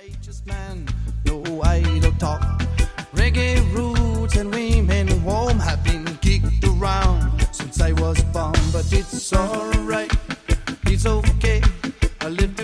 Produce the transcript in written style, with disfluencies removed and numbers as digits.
Righteous man, no idle talk. Reggae roots and women warm have been kicked around since I was born, but it's alright, it's okay. I live